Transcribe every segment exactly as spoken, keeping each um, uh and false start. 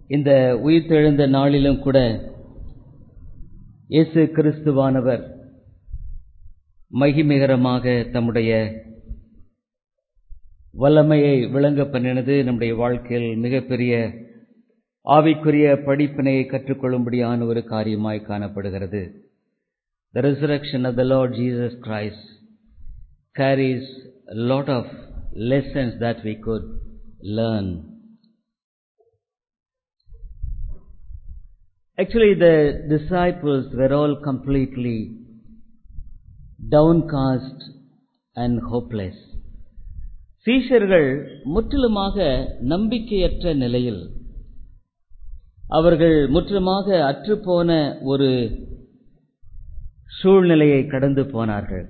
இந்த உயிர்த்தெழுந்த நாளிலும் கூட இயேசு கிறிஸ்துவானவர் மகிமைகரமாக தம்முடைய வல்லமையை விளங்க பண்ணினது நம்முடைய வாழ்க்கையில் மிகப்பெரிய ஆவிக்குரிய படிப்பினையை கற்றுக்கொள்ளும்படியான ஒரு காரியமாய் காணப்படுகிறது. The resurrection of the Lord Jesus Christ carries a lot of lessons that we could learn. Actually, the disciples were all completely downcast and hopeless. சீஷர்கள் முற்றிலுமாக நம்பிக்கையற்ற நிலையில், அவர்கள் முற்றிலுமாக அற்றுப்போன ஒரு சூழ்நிலையை கடந்து போனார்கள்.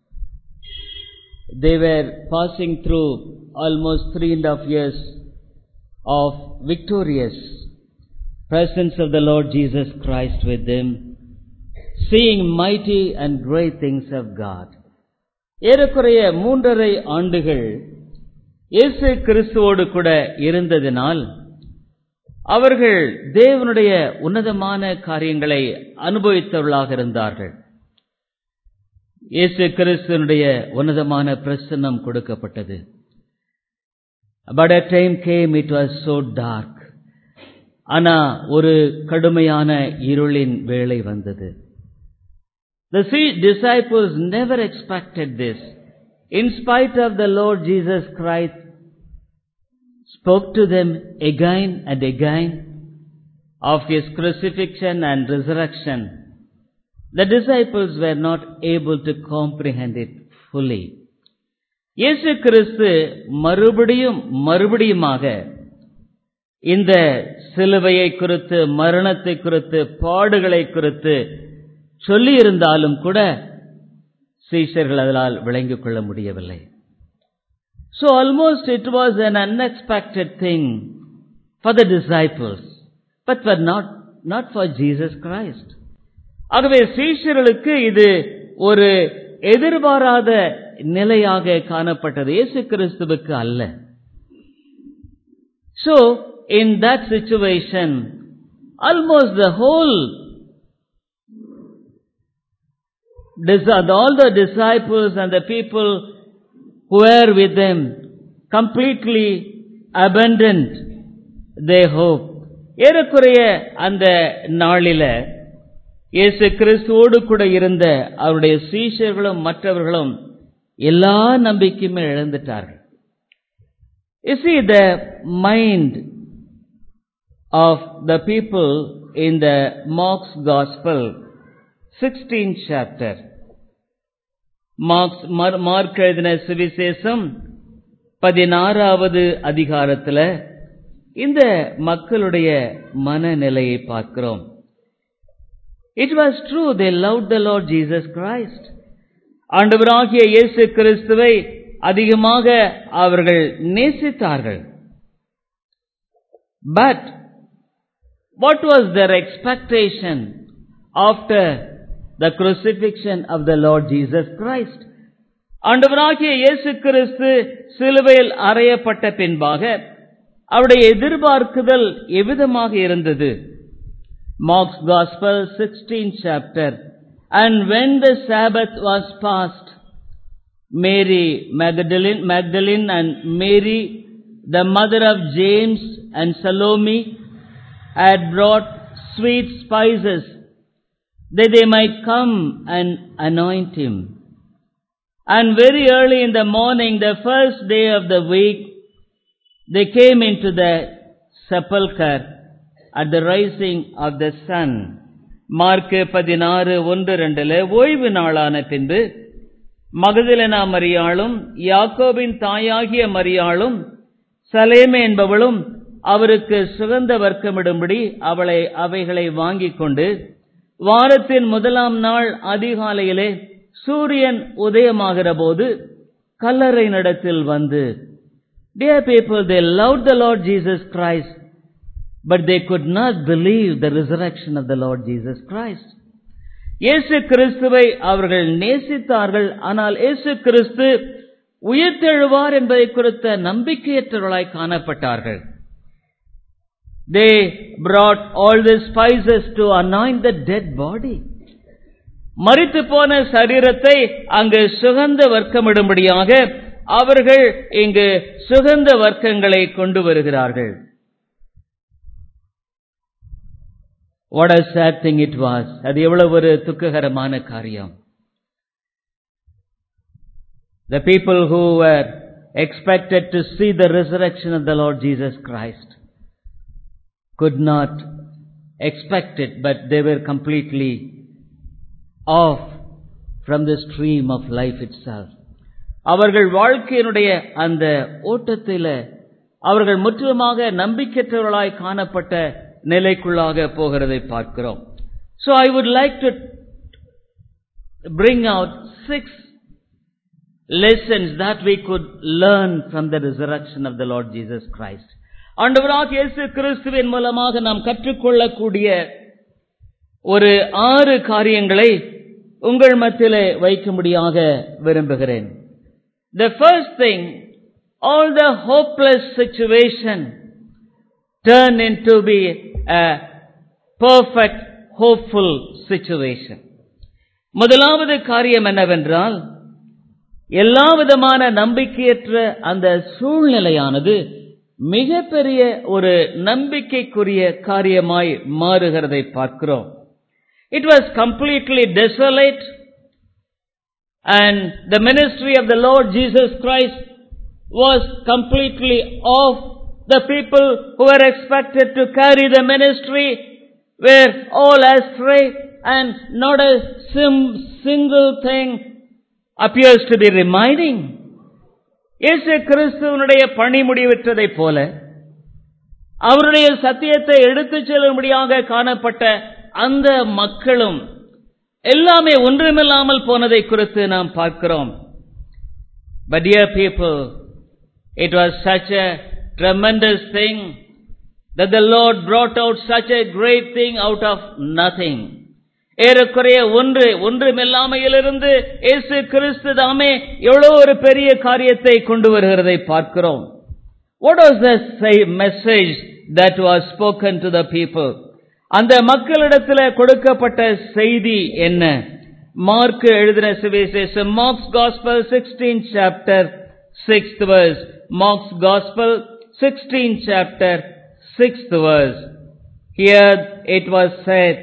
They were passing through almost three and a half years of victorious presence of the Lord Jesus Christ with them, seeing mighty and great things of God. ஏறக்குறைய மூன்றரை ஆண்டுகள் இயேசு கிறிஸ்துவோடு கூட இருந்ததினால் அவர்கள் தேவனுடைய உன்னதமான காரியங்களை அனுபவித்தவர்களாக இருந்தார்கள். இயேசு கிறிஸ்துவினுடைய உன்னதமான பிரசன்னம் கொடுக்கப்பட்டது. But a time came, it was so dark. ஆனா ஒரு கடுமையான இருளின் வேளை வந்தது. The disciples never expected this. In spite of the Lord Jesus Christ spoke to them again and again of His crucifixion and resurrection, the disciples were not able to comprehend it fully. இயேசு கிறிஸ்து மறுபடியும் மறுபடியுமாக இந்த சிலுவையை குறித்து, மரணத்தை குறித்து, பாடுகளை குறித்து சொல்லி இருந்தாலும் கூட சீஷர்கள் அதனால் விளங்கிக் கொள்ள முடியவில்லை. So almost it was an unexpected thing for the disciples, but for not not for Jesus Christ. ஆகவே சீஷர்களுக்கு இது ஒரு எதிர்பாராத நிலையாக காணப்பட்டது, இயேசு கிறிஸ்துவுக்கு அல்ல. So in that situation, almost the whole all the disciples and the people who were with them completely abandoned their hope. ஏறக்குறைய அந்த நாளில இயேசு கிறிஸ்துவோடு கூட இருந்த அவருடைய சீஷர்களும் மற்றவர்களும் எல்லா நம்பிக்கையுமே இழந்துட்டார்கள். You see, the mind of the people in the Mark's Gospel, sixteenth chapter, Mark's Mark எழுதின சுவிசேஷம் பதினாறாவது அதிகாரத்தில் இந்த மக்களுடைய மனநிலையை பார்க்கிறோம். It was true, they loved the Lord Jesus Christ. ஆண்டவராகிய இயேசு கிறிஸ்துவை அதிகமாக அவர்கள் நேசித்தார்கள். But what was their expectation after the crucifixion of the Lord Jesus Christ? ஆண்டவராகிய இயேசு கிறிஸ்து சிலுவையில் அறையப்பட்ட பின்பாக அவருடைய எதிர்பார்க்குதல் எவ்விதமாக இருந்தது? Mark's Gospel, sixteenth chapter. And when the Sabbath was past, Mary Magdalene, Magdalene and Mary, the mother of James and Salome, had brought sweet spices that they might come and anoint him. And very early in the morning, the first day of the week, they came into the sepulchre at the rising of the sun. Mark பதினாறு ஒன்று ரெண்டுல ஓய்வு நாளான பின்பு Magdalene மரியாளும் யாக்கோபின் தாயாகிய மரியாளும் சலேமே என்பவளும் அவருக்கு சுகந்த வர்க்கமிடும்படி அவளை அவைகளை வாங்கிக் கொண்டு வாரத்தின் முதலாம் நாள் அதிகாலையிலே சூரியன் உதயமாகிற போது கல்லறை நடத்தில் வந்து, Dear people, they loved the Lord Jesus Christ, but they could not believe the resurrection of the Lord Jesus Christ. இயேசு கிறிஸ்துவை அவர்கள் நேசித்தார்கள், ஆனால் இயேசு கிறிஸ்து உயிர்த்தெழுவார் என்பதை குறித்த நம்பிக்கையற்றவர்களாய் காணப்பட்டார்கள். They brought all the spices to anoint the dead body. மரித்து போன சரீரத்தை அங்கு சுகந்த வர்க்கமிடும்படியாக அவர்கள் இங்கு சுகந்த வர்க்கங்களை கொண்டு வருகிறார்கள். What a sad thing it was. அது எவ்வளவு ஒரு துக்ககரமான காரியம். The people who were expected to see the resurrection of the Lord Jesus Christ could not expect it, but they were completely off from the stream of life itself. அவர்கள் வாழ்க்கையினுடைய அந்த ஓட்டத்தில் அவர்கள் முற்றிலுமாக நம்பிக்கையற்றவர்களாய் காணப்பட்ட நிலைக்குள்ளாக போகிறதை பார்க்கிறோம். So I would like to bring out six lessons that we could learn from the resurrection of the Lord Jesus Christ. ஆண்டவராகிய இயேசு கிறிஸ்துவின் மூலமாக நாம் கற்றுக்கொள்ளக்கூடிய ஒரு ஆறு காரியங்களை உங்கள் மத்தியிலே வைக்கும்படியாக விரும்புகிறேன். The first thing, all the hopeless situation turn into be a perfect hopeful situation. முதலாவது காரியம் என்னவென்றால், எல்லா விதமான நம்பிக்கையற்ற அந்த சூழ்நிலையானது மிகப்பெரிய ஒரு நம்பிக்கைக்குரிய காரியமாய் மாறுகிறதை பார்க்கிறோம். It was completely desolate, and the ministry of the Lord Jesus Christ was completely off. The people who were expected to carry the ministry were all astray, and not a sim- single thing appears to be reminding. இயேசு கிறிஸ்துவனுடைய பணி முடிவுற்றதைப் போல அவருடைய சத்தியத்தை எடுத்துச் செல்லும்படியாக காணப்பட்ட அந்த மக்களும் எல்லாமே ஒன்றுமில்லாமல் போனதை குறித்து நாம் பார்க்கிறோம். But dear people, it was such a tremendous thing that the Lord brought out such a great thing out of nothing. ஏறக்குறைய ஒன்று ஒன்றுமில்லாமையிலிருந்து இயேசு கிறிஸ்து தாமே எவ்வளவு ஒரு பெரிய காரியத்தை கொண்டு வருகிறதை பார்க்கிறோம். What was the message that was spoken to the people? அந்த மக்களிடத்தில் கொடுக்கப்பட்ட செய்தி என்ன? மார்க் எழுதின சுவிசேஷம், Mark's Gospel, sixteenth chapter, sixth verse. Mark's Gospel, sixteenth chapter, sixth verse. Here it was said,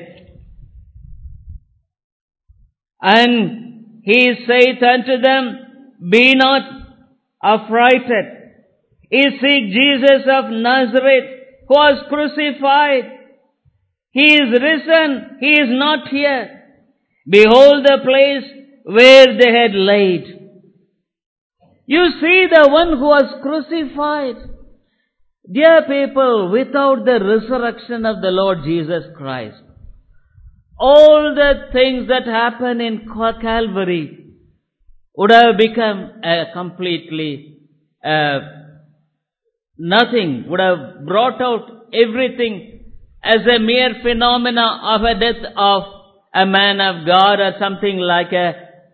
and he saith unto them, be not affrighted. Ye seek Jesus of Nazareth, who was crucified. He is risen, he is not here. Behold the place where they had laid. You see the one who was crucified. Dear people, without the resurrection of the Lord Jesus Christ, all the things that happen in Calvary would have become uh, completely uh, nothing, would have brought out everything as a mere phenomena of a death of a man of God or something like a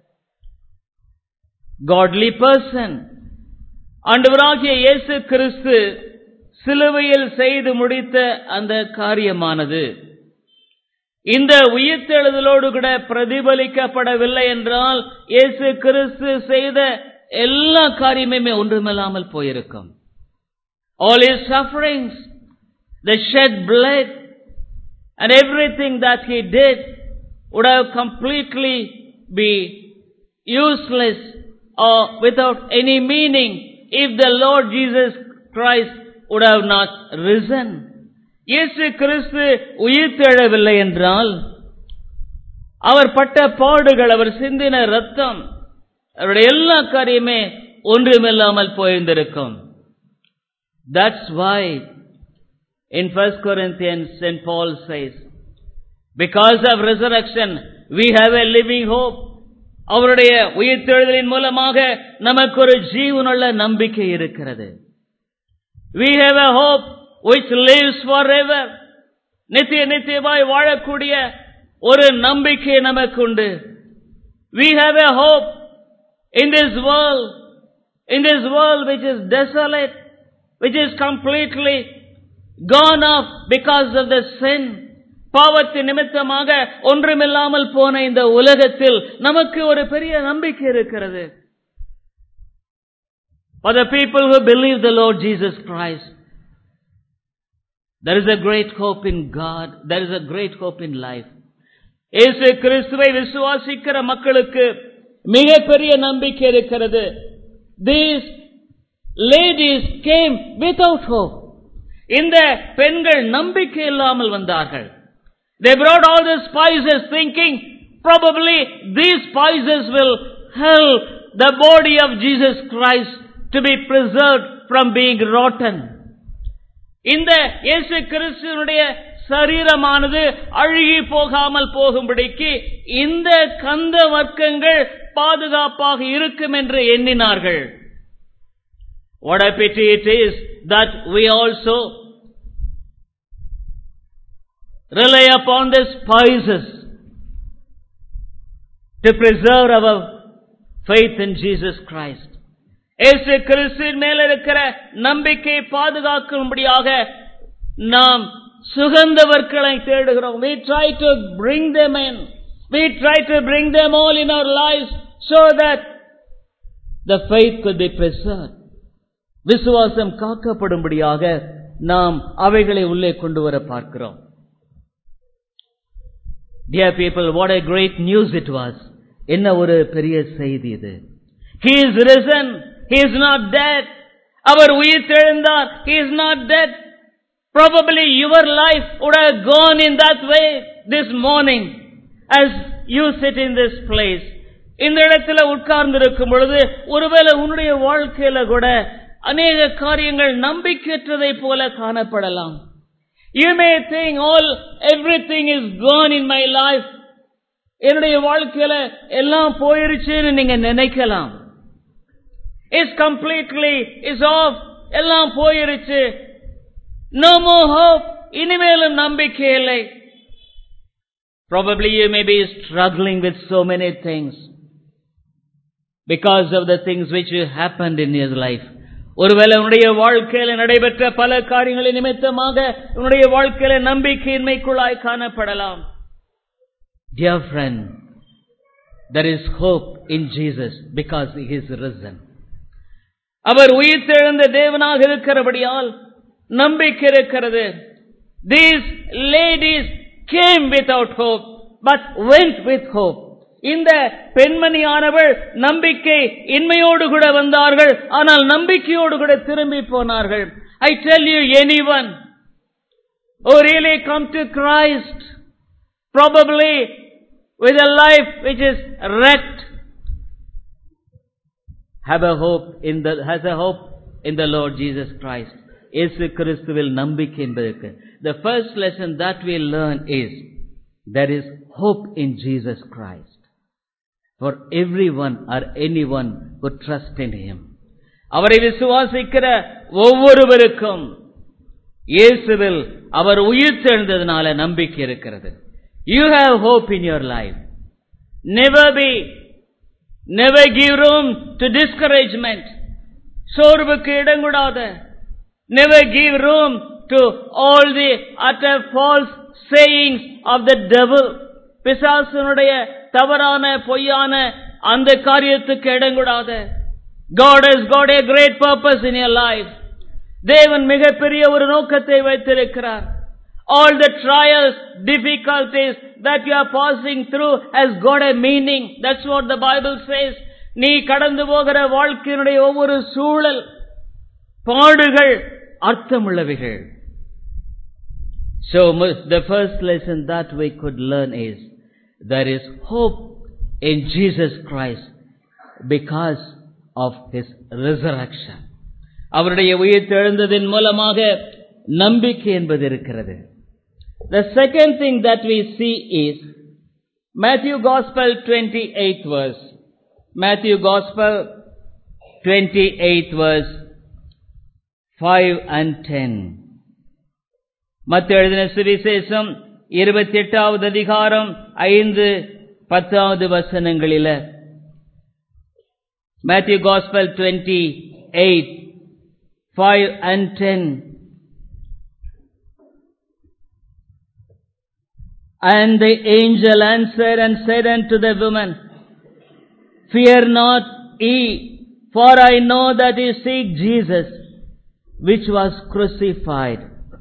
godly person. ஆண்டவராகிய இயேசு கிறிஸ்து சிலுவையில் செய்து முடித்த அந்த காரியமானது இந்த உயிர்த்தெழுதலோடு கூட பிரதிபலிக்கப்படவில்லை என்றால் இயேசு கிறிஸ்து செய்த எல்லா காரியமுமே ஒன்றுமில்லாமல் போயிருக்கும். All his sufferings, the shed blood, and everything that he did would have completely be useless or without any meaning if the Lord Jesus Christ would have not risen. இயேசு கிறிஸ்து உயிர்த்தெழவில்லை என்றால் அவர் பட்ட பாடுகள், அவர் சிந்தின ரத்தம், அவருடைய எல்லா காரியமே ஒன்றுமில்லாமல் போயிருந்திருக்கும். That's why in First Corinthians Saint Paul says, because of resurrection we have a living hope. அவருடைய உயிர்த்தெழுதலின் மூலமாக நமக்கு ஒரு ஜீவனுள்ள நம்பிக்கை இருக்கிறது. We have a hope which lives forever. நித்திய நித்தியமாய் வாழக்கூடிய ஒரு நம்பிக்கை நமக்கு உண்டு. We have a hope in this world, in this world which is desolate, which is completely gone off because of the sin. பாவத்தின் நிமித்தமாக ஒன்றுமில்லாமல் போன இந்த உலகத்தில் நமக்கு ஒரு பெரிய நம்பிக்கை இருக்கிறது. For the people who believe the Lord Jesus Christ, there is a great hope in God. There is a great hope in life. இயேசு கிறிஸ்துவை விசுவாசிக்கிற மக்களுக்கு மிகப்பெரிய நம்பிக்கை இருக்கிறது. These ladies came without hope. இந்த பெண்கள் நம்பிக்கை இல்லாமல் வந்தார்கள். They brought all the spices thinking probably these spices will help the body of Jesus Christ to be preserved from being rotten. இந்த இயேசு கிறிஸ்துவினுடைய சரீரமானது அழுகி போகாமல் போகும்படிக்கு இந்த கந்த வர்க்கங்கள் பாதுகாப்பாக இருக்கும் என்று எண்ணினார்கள். What a pity it is that we also rely upon the spices to preserve our faith in Jesus Christ. இயேசு கிறிஸ்துவின் மேல் இருக்கிற நம்பிக்கை பாதுகாக்கும்படியாக நாம் சுகந்தவர்களை தேடுகிறோம். We try to bring them in. We try to bring them all in our lives so that the faith could be preserved. விசுவாசம் காக்கப்படும்படியாக நாம் அவைகளை உள்ளே கொண்டு வர பார்க்கிறோம். Dear people, what a great news it was. என்ன ஒரு பெரிய செய்தி இது. He is risen. He is not dead. அவர் உயிர் தெழுந்தார். He is not dead. Probably your life would have gone in that way this morning as you sit in this place. இந்த இடத்துல உட்கார்ந்து இருக்கும் பொழுது ஒருவேளை உன்னுடைய வாழ்க்கையில கூட அநேக காரியங்கள் நம்பிக்கையற்றதை போல காணப்படலாம். You may think all everything is gone in my life. என்னுடைய வாழ்க்கையில எல்லாம் போயிருச்சுன்னு நீங்க நினைக்கலாம். It's completely is off. எல்லாம் போயிருச்சு. No more hope. இனிமேலும் நம்பிக்கை இல்லை. Probably you may be struggling with so many things because of the things which happened in your life. ஒருவேளை உன்னுடைய வாழ்க்கையில் நடைபெற்ற பல காரியங்களின் நிமித்தமாக உன்னுடைய வாழ்க்கையில நம்பிக்கையின்மைக்குள்ளாய் காணப்படலாம். Dear friend, there is hope in Jesus because He is risen. அவர் உயிர்த்தெழுந்த தேவனாக இருக்கிறபடியால் நம்பிக்கை இருக்கிறது. These ladies came without hope but went with hope. இந்த பெண்மணியானவள் நம்பிக்கை இன்மையோடு கூட வந்தார்கள், ஆனால் நம்பிக்கையோடு கூட திரும்பி போனார்கள். I tell you, anyone who really come to Christ, probably with a life which is wrecked, have a hope in the has a hope in the Lord Jesus Christ. இயேசு கிறிஸ்துவில் நம்பிக்கை என்பதற்கு the first lesson that we learn is there is hope in Jesus Christ for everyone or anyone who trusts in Him. அவரை விசுவாசிக்கிற ஒவ்வொருவருக்கும் இயேசுவில் அவர் உயிர்த்தெழுந்ததனால நம்பிக்கை இருக்கிறது. You have hope in your life. Never be Never give room to discouragement. சோர்வுக்கு இடம் கொடாத. Never give room to all the utter false sayings of the devil. பிசாசுனுடைய தவறான பொய்யான அந்த காரியத்துக்கு இடம் கொடாத. God has got a great purpose in your life. தேவன் மிகப்பெரிய ஒரு நோக்கத்தை வைத்திருக்கிறார். All the trials, difficulties that you are passing through has got a meaning. That's what the Bible says. நீ கடந்து போகிற வாழ்க்கையினுடைய ஒவ்வொரு சூழல் பாடுகள் அர்த்தமுள்ளவைகள். So the first lesson that we could learn is there is hope in Jesus Christ because of His resurrection. அவருடைய உயிர்த்தெழுந்ததின் மூலமாக நம்பிக்கை என்பது இருக்கிறது. The second thing that we see is Matthew Gospel twenty-eighth verse. Matthew Gospel twenty-eighth verse five and ten. மத்தேயு எழுதின சுவிசேஷம் இருபத்தி எட்டாவது அதிகாரம் ஐந்து பத்தாவது வசனங்களில Matthew Gospel twenty-eight five and ten. And the angel answered and said unto the woman, Fear not ye, for I know that ye seek Jesus, which was crucified.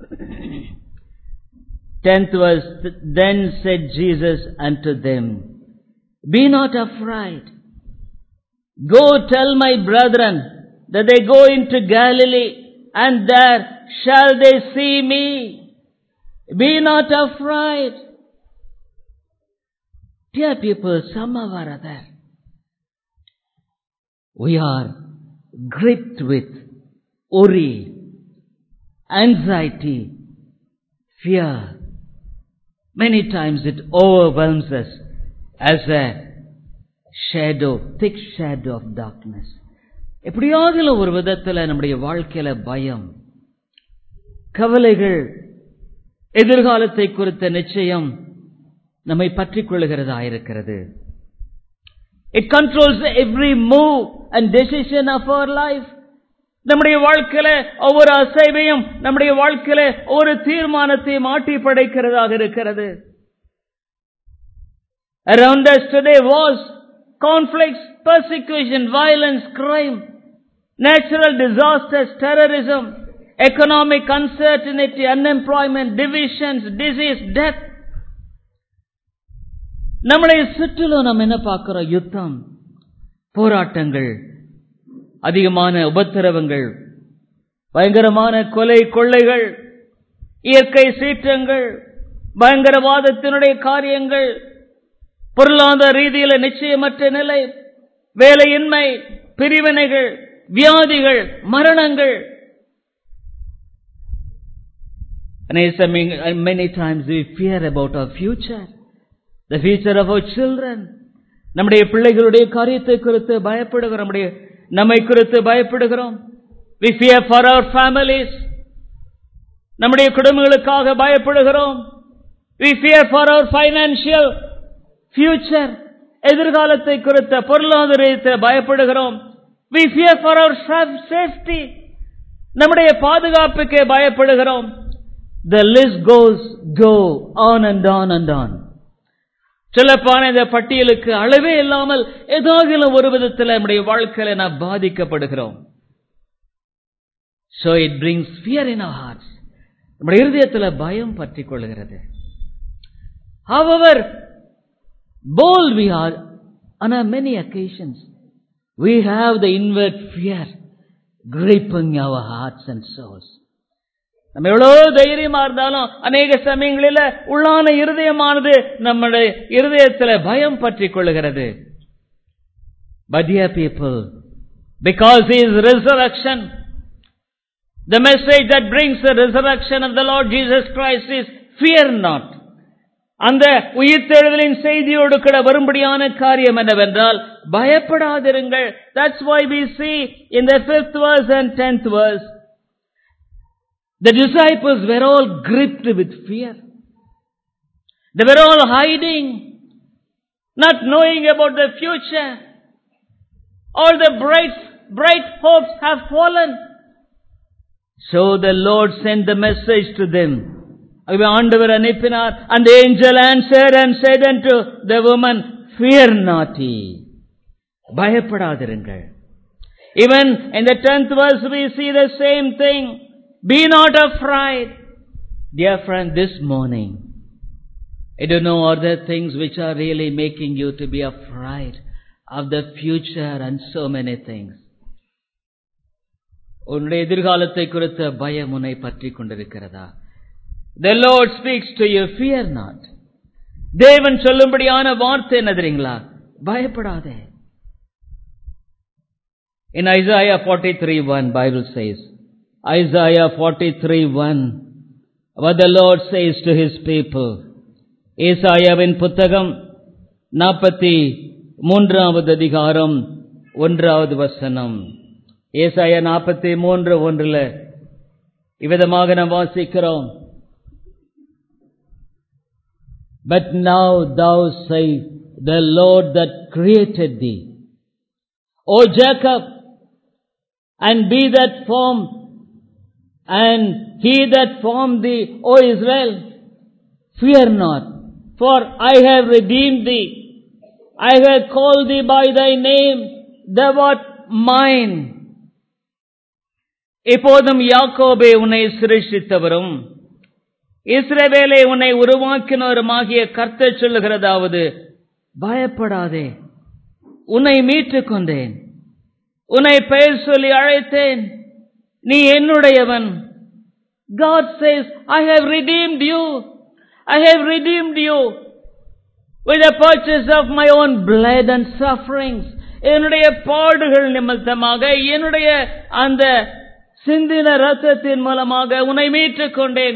Tenth verse, Then said Jesus unto them, Be not afraid. Go tell my brethren that they go into Galilee, and there shall they see me. Be not afraid. Dear people, somehow or other, we are gripped with worry, anxiety, fear. Many times it overwhelms us as a shadow, thick shadow of darkness. எப்படியாவது ஒரு விதத்தில் நம்முடைய வாழ்க்கையில பயம், கவலைகள், எதிர்காலத்தை குறித்த நிச்சயம் நம்மை பற்றிக் கொள்ளுகிறதா இருக்கிறது. It controls every move and decision of our life. நம்முடைய வாழ்க்கையில ஒவ்வொரு அசைவையும், நம்முடைய வாழ்க்கையில ஒரு தீர்மானத்தை மாற்றி படைக்கிறதாக இருக்கிறது. Around us today wars, conflicts, persecution, violence, crime, natural disasters, terrorism, economic uncertainty, unemployment, divisions, disease, death. நம்முடைய சுற்றிலும் நாம் என்ன பார்க்கிறோம்? யுத்தம், போராட்டங்கள், அதிகமான உபத்திரவங்கள், பயங்கரமான கொலை கொள்ளைகள், இயற்கை சீற்றங்கள், பயங்கரவாதத்தினுடைய காரியங்கள், பொருளாதார ரீதியில நிச்சயமற்ற நிலை, வேலையின்மை, பிரிவினைகள், வியாதிகள், மரணங்கள். And many times we fear about our future, the future of our children. நம்முடைய பிள்ளைகளுடைய காரியத்தை குறித்து பயப்படுகிறோம், நம்முடைய நம்மை குறித்து பயப்படுகிறோம். We fear for our families. நம்முடைய குடும்பங்களுக்காக பயப்படுகிறோம். We fear for our financial future. எதிர்காலத்தை குறித்த பொருளாதாரத்தை பயப்படுகிறோம். We fear for our safety. நம்முடைய பாதுகாப்புக்கு பயப்படுகிறோம். The list goes go on and on and on. சொல்லப்பான இந்த பட்டியலுக்கு அளவே இல்லாமல் ஏதாகிலும் ஒரு விதத்தில் நம்முடைய வாழ்க்கையில நாம் பாதிக்கப்படுகிறோம். So it brings fear in our hearts. நம்முடைய இருதயத்தில் பயம் பற்றிக் கொள்கிறது. However bold we are on many occasions, we have the inward fear gripping our hearts and souls. நம்ம எவ்வளவு தைரியமா இருந்தாலும் அநேக சமயங்களில உள்ளான இருதயமானது நம்முடைய இருதயத்தில் பயம் பற்றிக் கொள்கிறது. But dear people, because His resurrection, the message that brings the resurrection of the Lord Jesus Christ is fear not. அந்த உயிர்த்தெழுதலின் செய்தியோடு கூட வரும்படியான காரியம் என்னவென்றால் பயப்படாதிருங்கள். That's why we see in the fifth verse and tenth verse, the disciples were all gripped with fear. They were all hiding, not knowing about the future. All the bright, bright hopes have fallen. So the Lord sent the message to them. ஆண்டவர் அனுப்பினார். And the angel answered and said unto the woman, Fear not ye. பயப்படாதிருங்கள். Even in the tenth verse we see the same thing. Be not afraid. Dear friend, this morning, I don't know, are there things which are really making you to be afraid of the future and so many things? உன்னுடைய எதிர்காலத்தை குறித்த பயம் உன்னை பற்றிக் கொண்டிருக்கிறதா? The Lord speaks to you, fear not. தேவன் சொல்லும்படியான வார்த்தை என்ன தெரியுங்களா? பயப்படாதே. In Isaiah forty-three one, Bible says, Isaiah forty-three one, what the Lord says to His people. ஏசாயாவின் புத்தகம் நாற்பத்தி மூன்றாவது அதிகாரம் ஒன்றாவது வசனம். ஏசாயா நாற்பத்தி மூன்று ஒன்றுல இவ்விதமாக நாம் வாசிக்கிறோம். But now thou say, the Lord that created thee, O Jacob, and be that formed, and He that formed thee, O Israel, fear not, For I have redeemed thee. I have called thee by thy name. Thou art mine. இப்போதும் யாக்கோபே உன்னை சிருஷ்டித்தவரும் இஸ்ரவேலே உன்னை உருவாக்கினவருமாகிய கர்த்தர் சொல்லுகிறதாவது, பயப்படாதே, உன்னை மீட்டுக் கொண்டேன், உன்னை பெயர் சொல்லி அழைத்தேன், நீ என்னுடையவன். God says, I have redeemed you. I have redeemed you with the purchase of my own blood and sufferings. என்னுடைய பாடுகள் நிமித்தமாக, என்னுடைய அந்த சிந்தின ரத்தத்தின் மூலமாக உன்னை மீட்டுக் கொண்டேன்.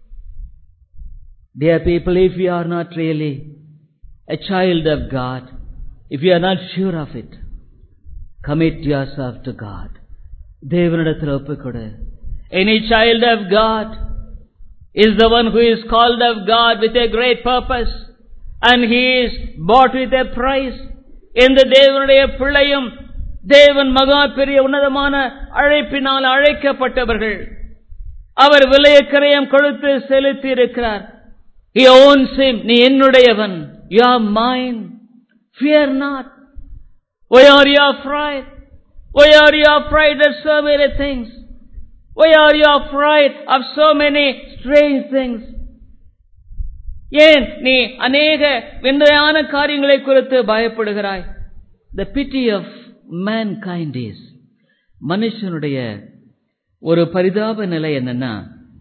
Dear people, if you are not really a child of God, if you are not sure of it, commit yourself to God. தேவனிடத்தில் ஒப்புக்கொடு. Any child of God is the one who is called of God with a great purpose, and he is bought with a price. இந்த தேவனுடைய பிள்ளையும் தேவன் மகா பெரிய உன்னதமான அழைப்பினால் அழைக்கப்பட்டவர்கள். அவர் விலையக்கிரயம் கொடுத்து செலுத்தி இருக்கிறார். He owns him. நீ என்னுடையவன். You are mine. Fear not. Why are you afraid? Why are you afraid of so many things? Why are you afraid of so many strange things? ஏன் நீ அநேக விந்தையான காரியங்களை குறித்து பயப்படுகிறாய்? The pity of mankind is, மனுஷனுடைய ஒரு பரிதாப நிலை என்னன்னா,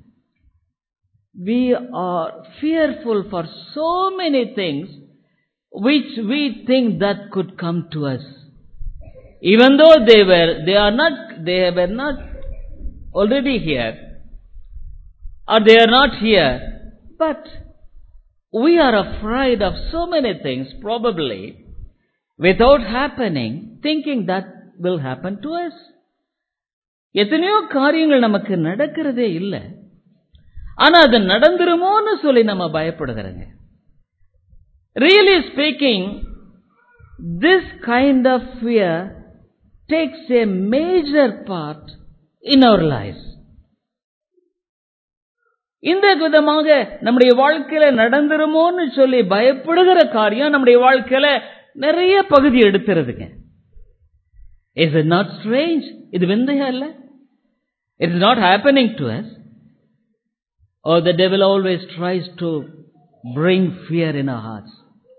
we are fearful for so many things which we think that could come to us. Even though they were, they are not, they were not already here, or they are not here, but we are afraid of so many things, probably, without happening, thinking that will happen to us. எத்தனையோ காரியங்கள் நமக்கு நடக்கிறதே இல்லை, ஆனா அது நடந்துருமோன்னு சொல்லி நம்ம பயப்படுகிறோங்க. Really speaking, this kind of fear takes a major part in our lives. இந்த விதமாக நம்முடைய வாழ்க்கையில நடந்துருமோன்னு சொல்லி பயப்படுகிற காரியம் நம்முடைய வாழ்க்கையில நிறைய பகுதி எடுத்துறதுங்க. Is it not strange? இது விந்தையா இல்ல? It is not happening to us. Or the devil always tries to bring fear in our hearts.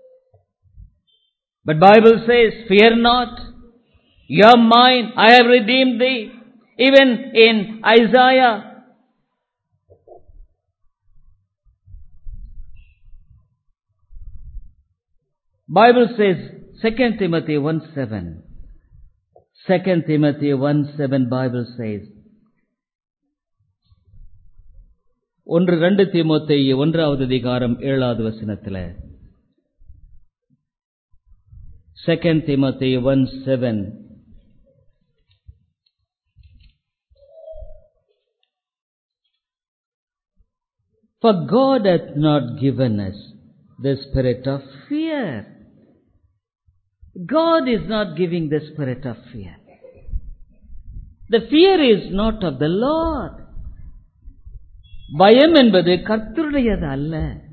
But Bible says, fear not, you are mine, I have redeemed thee. Even in Isaiah, Bible says, Second Timothy one seven. Second Timothy one seven Bible says, ஒன்று ரெண்டு தீமோத்தேயு ஒன்றாவது அதிகாரம் ஏழாவது வசனத்தில், Second Timothy one seven, for God hath not given us the spirit of fear. God is not giving the spirit of fear. The fear is not of the Lord. பயம் என்பது கர்த்தருடையது அல்ல.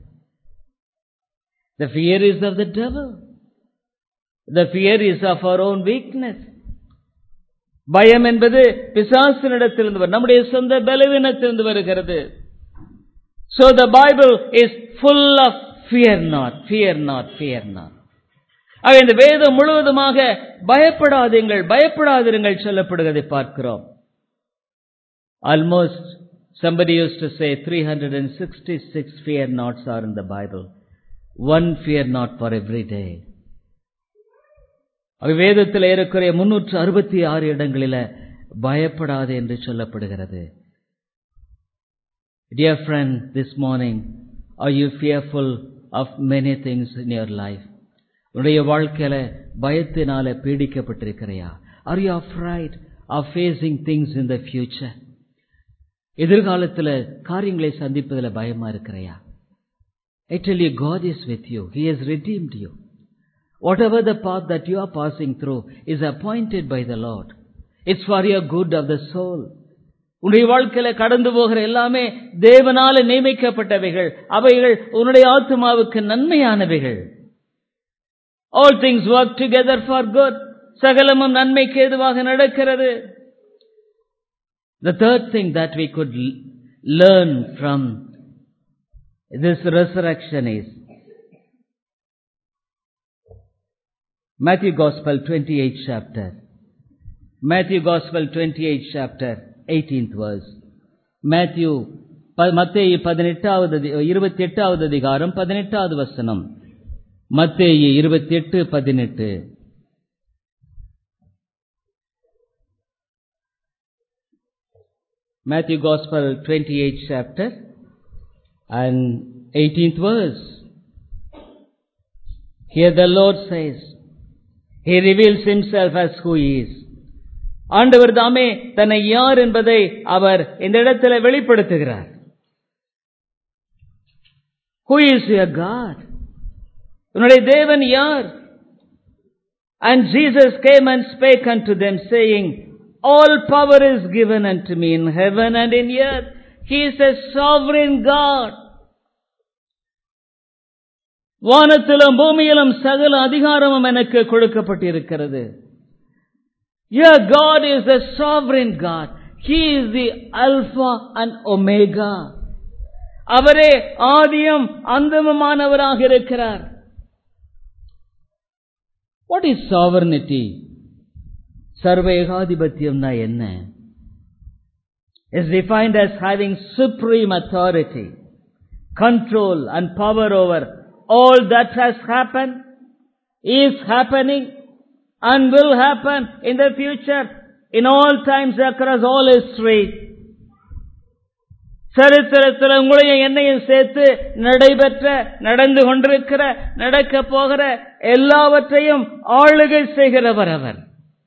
The fear is of the devil. The fear is of our own weakness. பயம் என்பது பிசாசினிடத்திலிருந்து வரும், நம்முடைய சொந்த பலவீனத்திலிருந்து வருகிறது. So the Bible is full of fear not, fear not, fear not. ஆக இந்த வேதம் முழுவதுமாக பயப்படாதீர்கள், பயப்படாதிருங்கள் சொல்லப்படுவதை பார்க்கிறோம். Almost somebody used to say three hundred sixty-six fear nots are in the Bible. One fear not for every day. வேதத்தில் ஏறக்குறைய முன்னூற்று அறுபத்தி ஆறு இடங்களில பயப்படாது என்று சொல்லப்படுகிறது. Dear friend, this morning, are you fearful of many things in your life? உன்னுடைய வாழ்க்கையில பயத்தினால பீடிக்கப்பட்டிருக்கிறையா? Are you afraid of facing things in the future? எதிர்காலத்துல காரியங்களை சந்திப்பதில் பயமா இருக்கிறையா? I tell you, God is with you. He has redeemed you. Whatever the path that you are passing through is appointed by the Lord. It's for your good of the soul. உன்னுடைய வாழ்க்கையில கடந்து போகிற எல்லாமே தேவனால நியமிக்கப்பட்டவைகள். அவைகள் உன்னுடைய ஆத்துமாவுக்கு நன்மையானவைகள். All things work together for good. சகலமும் நன்மைக்கு ஏதுவாக நடக்கிறது. The third thing that we could learn from this resurrection is Matthew Gospel twenty-eighth chapter. Matthew Gospel twenty-eighth chapter, eighteenth verse. Matthew மத்தேயு பதினெட்டாவது இருபத்தி எட்டாவது அதிகாரம் பதினெட்டாவது வசனம். மத்தேயு இருபத்தி எட்டு பதினெட்டு. Matthew Gospel twenty-eighth chapter and eighteenth verse. Here the Lord says, He reveals Himself as who He is. ஆண்டவர் தாமே தன்னை யார் என்பதை அவர் இந்த இடத்தில் வெளிப்படுத்துகிறார். Who is your God? உன்னுடைய தேவன் யார்? And Jesus came and spake unto them, saying, All power is given unto me in heaven and in earth. He is a sovereign God. வானத்திலும் பூமியிலும் சகல அதிகாரமும் எனக்கு கொடுக்கப்பட்டிருக்கிறது. Your God is a sovereign God. He is the Alpha and Omega. அவரே ஆதியும் அந்தமுமானவராக இருக்கிறார். What is sovereignty? சர்வேகாதிபத்தியம்னா என்ன? Is defined as having supreme authority, control and power over all that has happened, is happening and will happen in the future, in all times across all history. சரித்திரத்தில் உங்களையும் என்னையும் சேர்த்து நடைபெற்ற, நடந்து கொண்டிருக்கிற, நடக்க போகிற எல்லாவற்றையும் ஆளுகை செய்கிறவர் அவர்.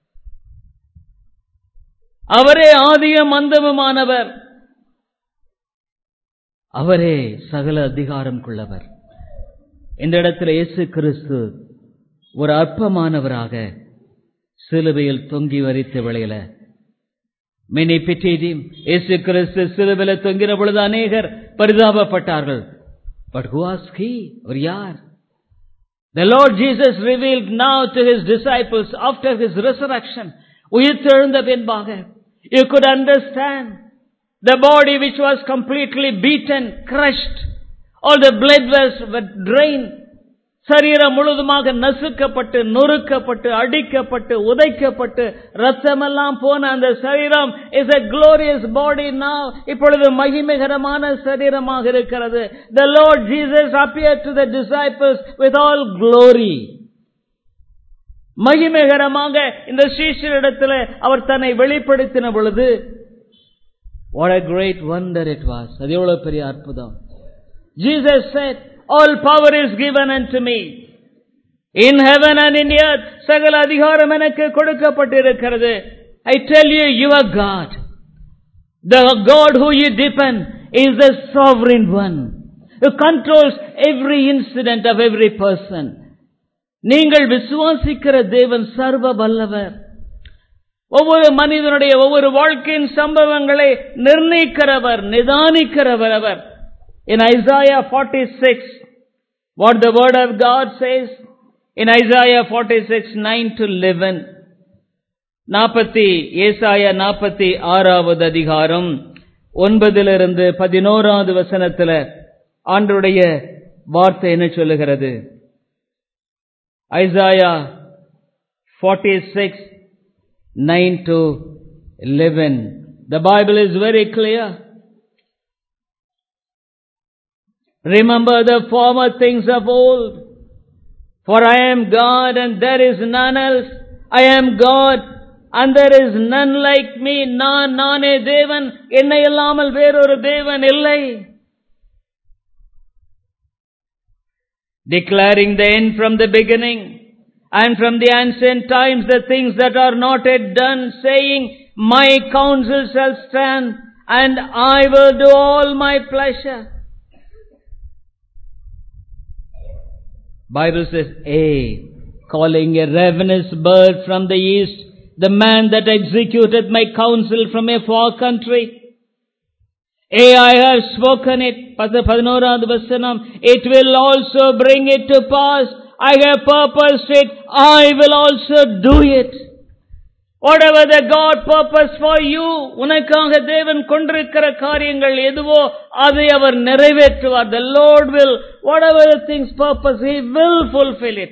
அவரே ஆதியும் அந்தமுமானவர். அவரே சகல அதிகாரம் கொள்ளவர். இந்த இடத்துல இயேசு கிறிஸ்து ஒரு அற்பமானவராக சிலுவையில் தொங்கி வரித்த வேளையில many pitied him. இயேசு கிறிஸ்து சிலுவையில் தொங்கின பொழுது அநேகர் பரிதாபப்பட்டார்கள். But who was he? அவர் யார்? The Lord Jesus revealed now to His disciples after His resurrection. உயிர்த்தெழுந்த பின்பாக you could understand the body which was completely beaten, crushed, all the blood was drained. சரீரம் முழுதுமாக நசுக்கப்பட்டு, நொறுக்கப்பட்டு, அடிக்கப்பட்டு, உதைக்கப்பட்டு, ரத்தமெல்லாம் போன அந்த சரீரம் is a glorious body now. இப்பொழுது மகிமைகரமான சரீரமாக இருக்கிறது. The Lord Jesus appeared to the disciples with all glory. மகிமைகரமாக இந்த சீஷரிடத்தில் அவர் தன்னை வெளிப்படுத்தின பொழுது, what a great wonder it was. அது எவ்வளவு பெரிய அற்புதம். Jesus said, all power is given unto me in heaven and in earth. சகல அதிகாரம் எனக்கு கொடுக்கப்பட்டிருக்கிறது. I tell you, your God, the God who you depend, is the sovereign one who controls every incident of every person. நீங்கள் விசுவாசிக்கிற தேவன் சர்வ வல்லவர். ஒவ்வொரு மனிதனுடைய ஒவ்வொரு வாழ்க்கையின் சம்பவங்களை நிர்ணயிக்கிறவர், நிதானிக்கிறவர் அவர். In Isaiah forty-six, what the word of God says, in Isaiah forty-six, nine to eleven, நாற்பத்தி ஏசாயா நாற்பத்தி ஆறாவது அதிகாரம் ஒன்பதிலிருந்து பதினோராவது வசனத்தில் ஆண்டவருடைய வார்த்தை என்ன சொல்லுகிறது? Isaiah forty-six, nine to eleven. The Bible is very clear. Remember the former things of old, for I am God and there is none else. I am God and there is none like me. நான் நானே தேவன், என்னை இல்லாமல் வேறொரு தேவன் இல்லை. Declaring the end from the beginning and from the ancient times the things that are not yet done, saying, my counsel shall stand and I will do all my pleasure. Bible says, A, calling a ravenous bird from the east, the man that executed my counsel from a far country. Hey, I have spoken it. பதினோராவது வசனம். It will also bring it to pass. I have purposed it. I will also do it. Whatever the God purpose for you, உனக்காக தேவன் கொண்டிருக்கிற காரியங்கள் எதுவோ அதை அவர் நிறைவேற்றுவார். The Lord will, whatever the things purpose, He will fulfill it.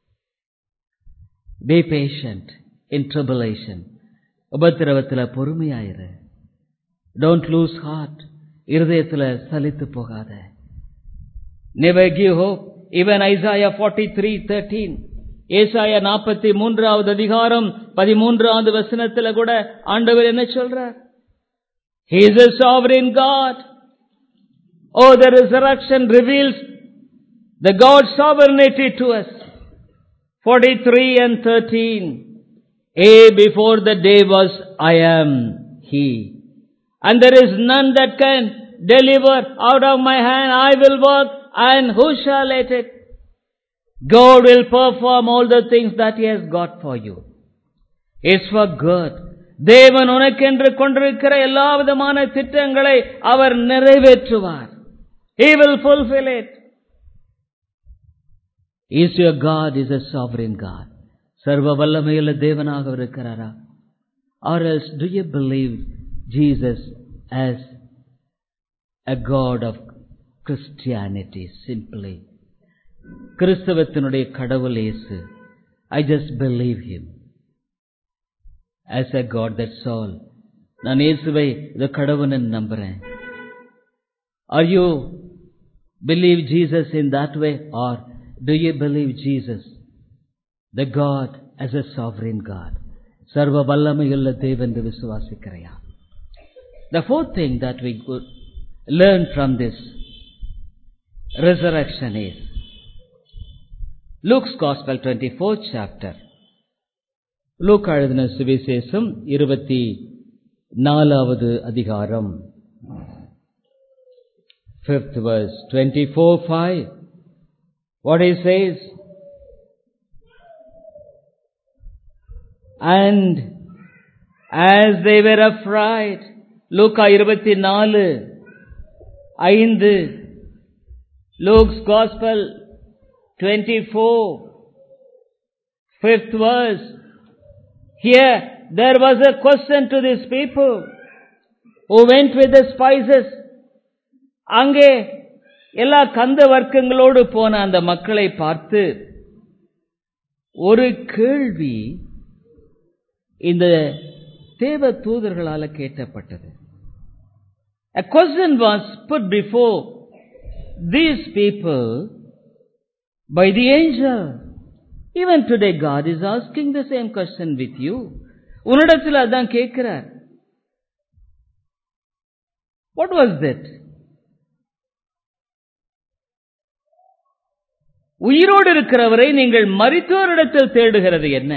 Be patient in tribulation. உபத்திரவத்துல பொறுமையாயிரு. Don't lose heart. இருதயத்துல சலித்து போகாத. Never give hope. Even Isaiah forty-three thirteen. ஏசாயா நாற்பத்தி மூன்றாவது அதிகாரம் பதிமூன்றாவது வசனத்துல கூட ஆண்டவர் என்ன சொல்றார்? He is a sovereign God. Oh, the resurrection reveals the God's sovereignty to us. forty-three and thirteen. Hey, before the day was, I am He. And there is none that can deliver out of my hand. I will work, and who shall let it? God will perform all the things that He has got for you. It's for good. தேவன் உனக்கென்று கொண்டிருக்கிற எல்லா விதமான திட்டங்களை அவர் நிறைவேற்றுவார். He will fulfill it. Is your God is a sovereign God? சர்வ வல்லமையுள்ள தேவனாக இருக்கிறாரா? Or else do you believe Jesus as a God of Christianity simply? கிறிஸ்தவத்தினுடைய கடவுள் இயேசு. I just believe Him as a God, that's all. நான் இயேசுவை இந்த கடவுளை நம்புறேன். Are you believe Jesus in that way, or do you believe Jesus, the God, as a sovereign God? சர்வ வல்லமையுள்ள தேவன் என்று விசுவாசிக்கிறையா? The fourth thing that we could learn from this resurrection is Luke's Gospel, twenty-fourth chapter. லூக்கா எழுதின சுவிசேஷம் இருபத்தி நாலாவது அதிகாரம். Fifth verse, twenty-four five. What he says? And as they were afraid. லூக்கா இருபத்தி நாலு ஐந்து. Luke's Gospel twenty-four, fifth verse. Here there was a question to these people who went with the spices. அங்கே எல்லா கந்த வர்க்கங்களோடு போன அந்த மக்களை பார்த்து ஒரு கேள்வி இந்த தேவ தூதர்களால கேட்கப்பட்டது. A question was put before these people by the angel. Even today God is asking the same question with you. உன்னிடத்தில் அதான் கேட்கிறார். What was that? உயிரோடு இருக்கிறவரை நீங்கள் மரித்தோரிடத்தில் தேடுகிறது என்ன?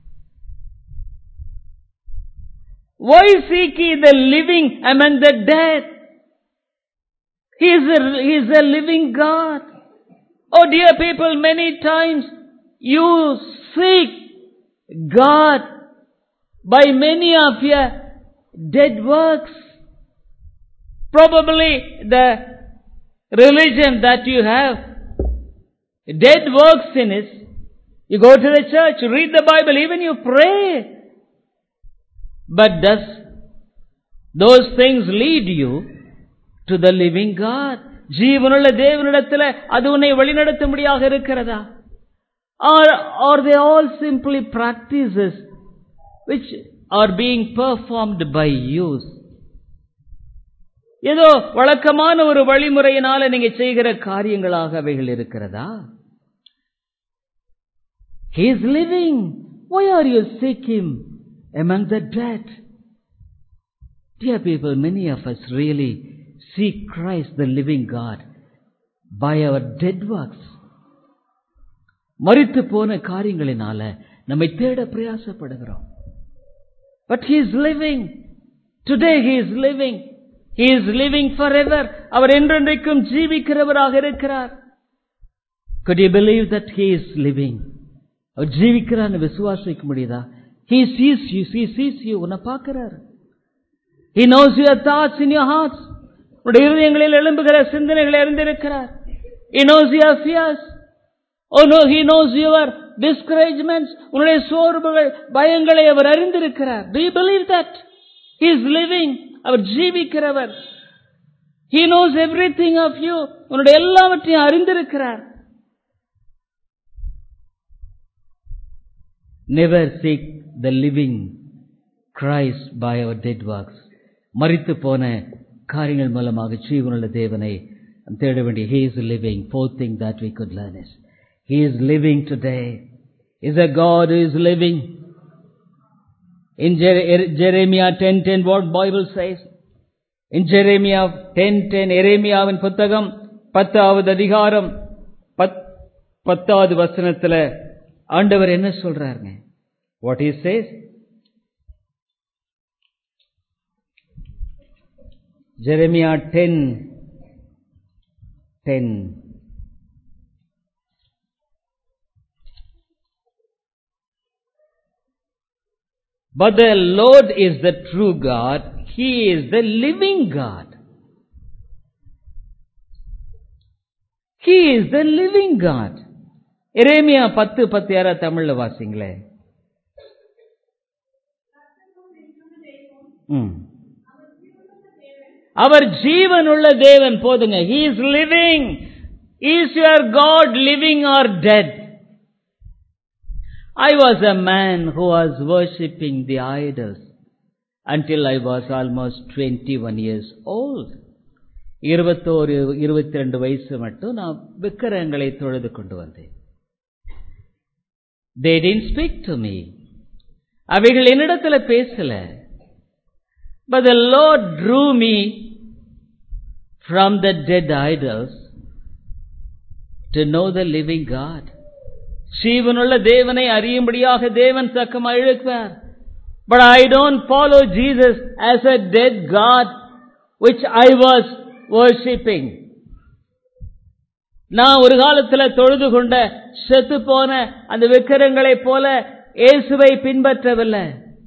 Why seek ye the living among the dead? He is a, he is a living God. Oh dear people, many times you seek God by many of your dead works. Probably the religion that you have dead works in it. You go to the church, you read the Bible, even you pray. But does those things lead you to the living God? ஜீவனுள்ள தேவனிடத்தில் அது உன்னை வழிநடத்தும்படியாக இருக்கிறதா? Or are they all simply practices which are being performed by use? ஏதோ வழக்கமான ஒரு வழிமுறையினால நீங்க செய்கிற காரியங்களாக அவைகள் இருக்கிறதா? He is living. Why are you seek Him among the dead? Dear people, many of us really seek Christ, the living God, by our dead works. மரித்து போன காரியங்களினால நம்மை தேட பிரயாசப்படுகிறோம். But He is living. Today He is living. He is living forever. அவர் என்றென்றைக்கும் ஜீவிக்கிறவராக இருக்கிறார். Could you believe that He is living? அவர் ஜீவிக்கிறான்னு விசுவாசிக்க முடியுதா? He sees you. He sees you. உன்னை பார்க்கிறார். He knows your thoughts in your hearts. உன்னுடைய இருதயங்களில் எழும்புகிற சிந்தனைகளை அறிந்திருக்கிறார். He knows your fears. Oh no, He knows your discouragements. உன்னுடைய சோர்வுகள், பயங்களை அவர் அறிந்திருக்கிறார். Do you believe that? He is living. Our ஜீவிக்கிறவர். He knows everything of you. உன்னுடைய எல்லாவற்றையும் அறிந்திருக்கிறார். Never seek the living Christ by our dead works. மரித்து போன காரியங்கள் மூலமாக ஜீவனுள்ள தேவனை தேட வேண்டிய. He is living. Fourth thing that we could learn is He is living today. He is a God who is living. In Jeremiah ten ten, what Bible says? In Jeremiah ten ten, எரேமியாவின் புத்தகம் பத்தாவது அதிகாரம் பத்தாவது வசனத்துல ஆண்டவர் என்ன சொல்றாருங்க? What He says? Jeremiah ten ten. But the Lord is the true God. He is the living God. He is the living God. எரேமியா பத்து பத்து யாரா தமிழ்ல வாசிங்களே. அவர் ஜீவனுள்ள தேவன். போதுங்க. He is living. Is your God living or dead? I was a man who was worshipping the idols until I was almost twenty-one years old. இருபத்தோரு இருபத்தி ரெண்டு வயசு மட்டும் நான் விக்கிரகங்களை தொழுது கொண்டு வந்தேன். They didn't speak to me. அவைகள் என்னிடத்துல பேசல. But the Lord drew me from the dead idols to know the living God. ஜீவனுள்ள தேவனை அறியும்படியாக தேவன் தக்கமாய் இழுப்பார். But I don't follow Jesus as a dead God which I was worshipping. நான் ஒரு காலத்துல தொழுது கொண்ட செத்து போன அந்த விக்கிரகங்களை போல இயேசுவை பின்பற்றவில்லை.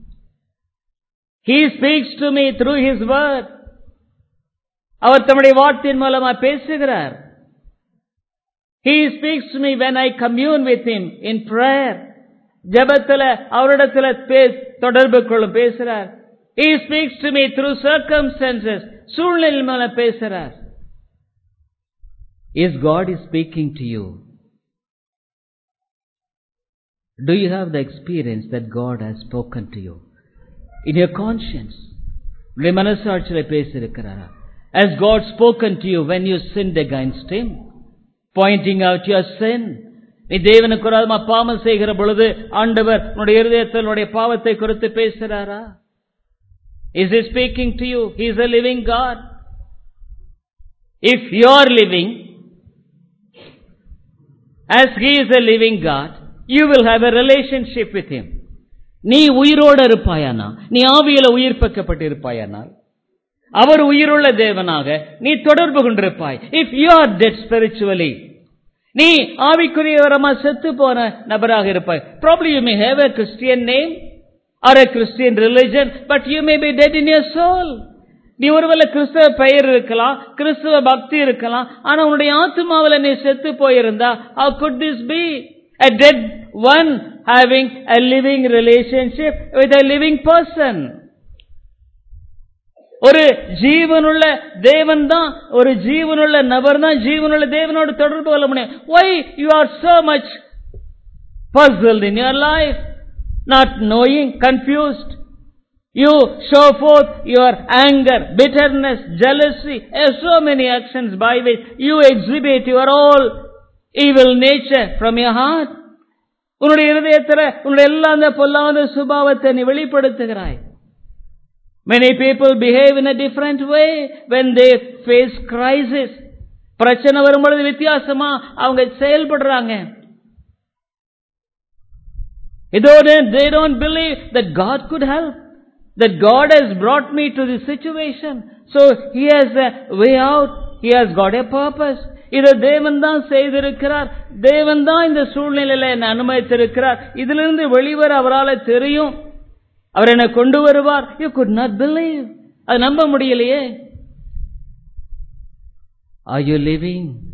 He speaks to me through His word. அவர் தம்முடைய வார்த்தையின் மூலமா பேசுகிறார். He speaks to me when I commune with Him in prayer. ஜெபத்துல அவரிடத்துல தொடர்பு கொள்ளும் பேசுறார். He speaks to me through circumstances. சூழ்நிலை மூலம் பேசுறார். Is God is speaking to you? Do you have the experience that God has spoken to you? In your conscience. உங்களுடைய மனசாட்சியில பேசியிருக்கிறாரா? Has God spoken to you when you sinned against Him? Pointing out your sin. நீ தேவனுக்கு விரோதமா பாவம் செய்கிற பொழுது ஆண்டவர் உன்னுடைய இருதயத்தில் உன்னுடைய பாவத்தை குறித்து பேசுறாரா? Is He speaking to you? He is a living God. If you are living as He is a living God, you will have a relationship with Him. நீ உயிரோடு இருப்பாயானா, நீ ஆவியில உயிர்ப்பிக்கப்பட்டு இருப்பாயானால், அவர் உயிருள்ள தேவனாக நீ தொடர்பு கொண்டிருப்பாய். If you are dead spiritually, நீ ஆவிக்குரியவரமா செத்து போன நபராக இருப்பாய். Probably you may have a Christian name or a Christian religion, but you may be dead in your soul. நீ ஒருவேளை கிறிஸ்தவ பெயர் இருக்கலாம், கிறிஸ்தவ பக்தி இருக்கலாம், ஆனா உன்னுடைய ஆத்மாவில நீ செத்து போயிருந்தா, how could this be? A dead one having a living relationship with a living person. ஒரு ஜீவனுள்ள தேவன் தான், ஒரு ஜீவனுள்ள நபர் தான் ஜீவனுள்ள தேவனோடு தொடர்பு கொள்ள முடியும். Why you are so much puzzled in your life, not knowing, confused? You show forth your anger, bitterness, jealousy, and so many actions by which you exhibit your all evil nature from your heart. உன்னுடைய இருதயத்தில் உன்னுடைய எல்லா அந்த பொல்லாத சுபாவத்தை நீ வெளிப்படுத்துகிறாய். Many people behave in a different way when they face crisis. பிரச்சனை வரும்பொழுது வித்தியாசமா அவங்க செயல்படுறாங்க. They don't believe that God could help, that God has brought me to this situation, so He has a way out, He has got a purpose. இதை தேவன் தான் செய்திருக்கிறார், தேவன் தான் இந்த சூழ்நிலையில என்னை அனுமதித்திருக்கிறார், இதிலிருந்து வெளிவர அவரால் தெரியும், அவர் என்னை கொண்டு வருவார். You could not believe. அது நம்ப முடியலையே. Are you living?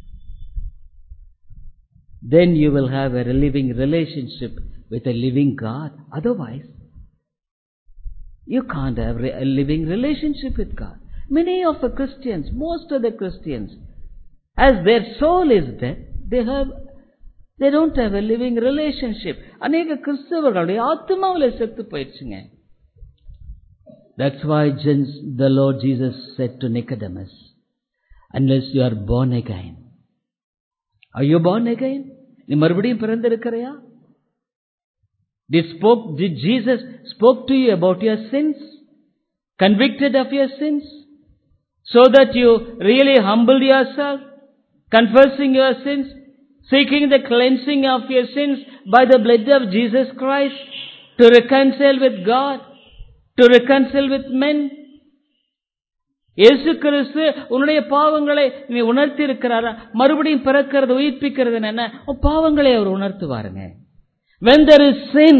Then you will have a living relationship with a living God. Otherwise, you can't have a living relationship with God. Many of the Christians, most of the Christians, as their soul is dead, they have, they don't have a living relationship. அநேக கிறிஸ்தவர்களுடைய ஆத்மாவிலே செத்து போயிடுச்சுங்க. That's why the Lord Jesus said to Nicodemus, unless you are born again. Are you born again? நீ மறுபடியும் பிறந்திருக்கிறையா? Did spoke did Jesus spoke to you about your sins? Convicted of your sins? So that you really humble yourself, confessing your sins, seeking the cleansing of your sins by the blood of Jesus Christ, to reconcile with God, to reconcile with men. இயேசு கிறிஸ்து உன்னுடைய பாவங்களை நீ உணர்த்தி இருக்கிறாரா? மறுபடியும் பிறக்கிறது, உயிர்ப்பிக்கிறது என்ன? பாவங்களை அவர் உணர்த்துவாருங்க. When there is sin,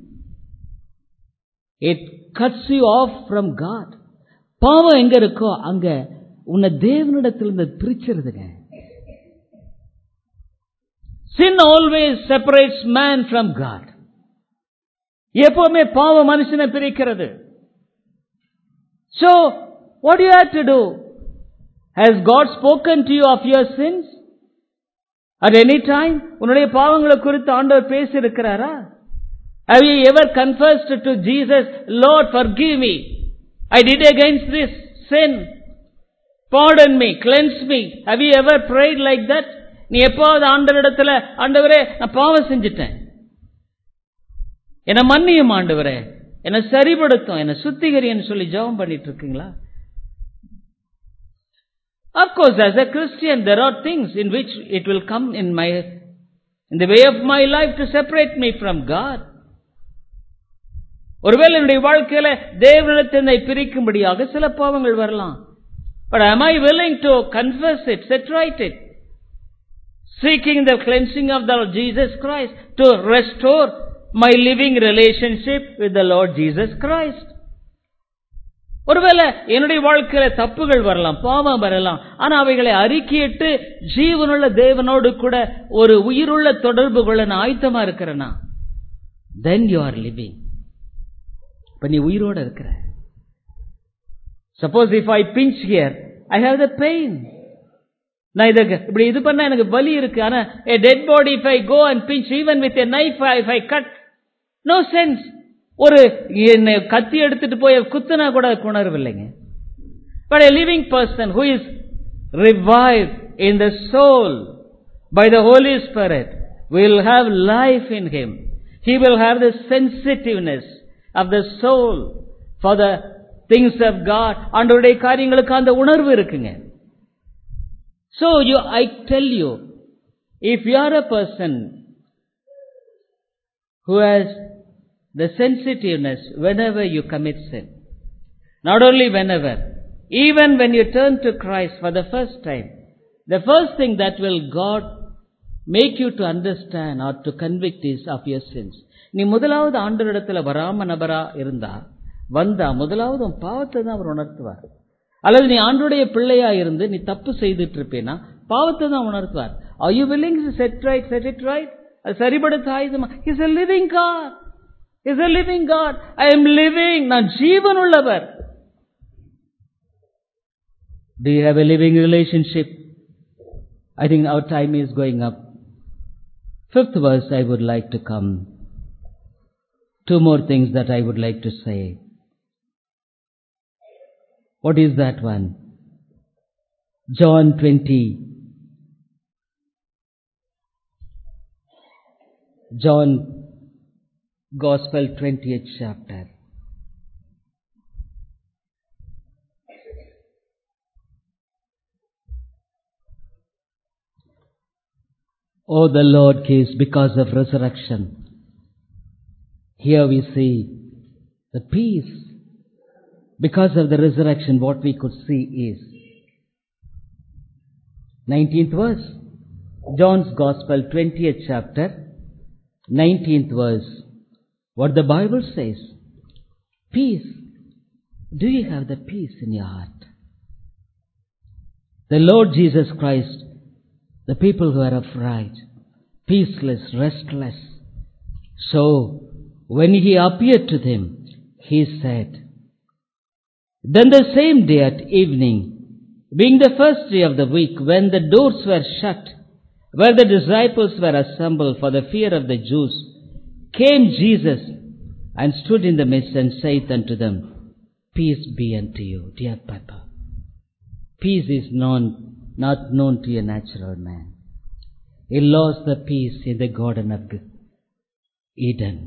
it cuts you off from God. பாவம் எங்க இருக்கோ அங்க உன்னை தேவனிடத்திலிருந்து பிரிச்சிருதுங்க. Sin always separates man from God. எப்பவுமே பாவம் மனுஷனை பிரிக்கிறது. So, what do you have to do? Has God spoken to you of your sins? At any time, உன்னுடைய பாவங்களை குறித்து ஆண்டவர் பேசி இருக்கிறாரா? Have you ever confessed to Jesus, Lord, forgive me. I did against this sin. Pardon me, cleanse me. Have you ever prayed like that? நீ எப்போது ஆண்டவரிடத்துல, ஆண்டவரே நான் பாவம் செஞ்சிட்டேன், என்னை மன்னியும் ஆண்டவரே, என்னை சரிபடுத்தும், என்னை சுத்திகரின்னு சொல்லி ஜெபம் பண்ணிட்டு இருக்கீங்களா? Of course, as a Christian, there are things in which it will come in my, in the way of my life to separate me from God. ஒருவேளை என்னுடைய வாழ்க்கையில தேவனிடத்தை பிரிக்கும்படியாக சில பாவங்கள் வரலாம். But am I willing to confess it, set right it, seeking the cleansing of the Lord Jesus Christ to restore my living relationship with the Lord Jesus Christ? ஒருவேளை என்னுடைய வாழ்க்கையில தப்புகள் வரலாம், பாவம் வரலாம். ஆனா அவைகளை அறிக்கையிட்டு ஜீவனுள்ள தேவனோடு கூட ஒரு உயிருள்ள தொடர்பு கொள்ள நான் ஆயத்தமா இருக்கிறேனா? Then you are living. இப்ப நீ உயிரோட இருக்கிற. Suppose if I pinch here, I have the pain. நான் இத இப்படி இது பண்ணா எனக்கு வலி இருக்கு. ஆனா a dead body, if I go and pinch even with a knife, if I cut, no sense. ஒரு கத்தி எடுத்துட்டு போய் குத்துனா கூட உணர்வு இல்லைங்க. But a living person who is revived in the soul by the Holy Spirit will have life in him. He will have the sensitiveness of the soul for the things of God. ஆண்டவருடைய காரியங்களுக்கு அந்த உணர்வு இருக்குங்க. So you, I tell you, if you are a person who has the sensitiveness whenever you commit sin, not only whenever, even when you turn to Christ for the first time, the first thing that will God make you to understand or to convict is of your sins. நீ முதலாவது ஆண்டவரிடத்துல வராம நபரா இருந்தா, வந்தா முதலாவது உன் பாவத்தை தான் அவர் உணர்த்துவார். அல்லது நீ ஆண்டவருடைய பிள்ளையா இருந்து நீ தப்பு செய்துட்டு இருப்பேனா, பாவத்தை தான் உணர்த்துவார். Are you willing to set right, set it right? சரிபடுத்த ஆயுதமா? He is a living God. He is a living God. I am living. நான் ஜீவன் உள்ளவர். Do you have a living relationship? I think our time is going up. Fifth verse I would like to come. Two more things that I would like to say. What is that one? John twenty. John Gospel twentieth chapter. Oh, the Lord gives because of resurrection. Here we see the peace. Because of the resurrection, what we could see is nineteenth verse. John's Gospel twentieth chapter, nineteenth verse. What the Bible says, peace. Do you have the peace in your heart? The Lord Jesus Christ, the people who are afraid, peaceless, restless. So, when He appeared to them, He said, then the same day at evening, being the first day of the week, when the doors were shut, where the disciples were assembled for the fear of the Jews, came Jesus and stood in the midst and saith unto them, peace be unto you. Dear Papa, peace is known, not known to a natural man. He lost the peace in the Garden of Eden.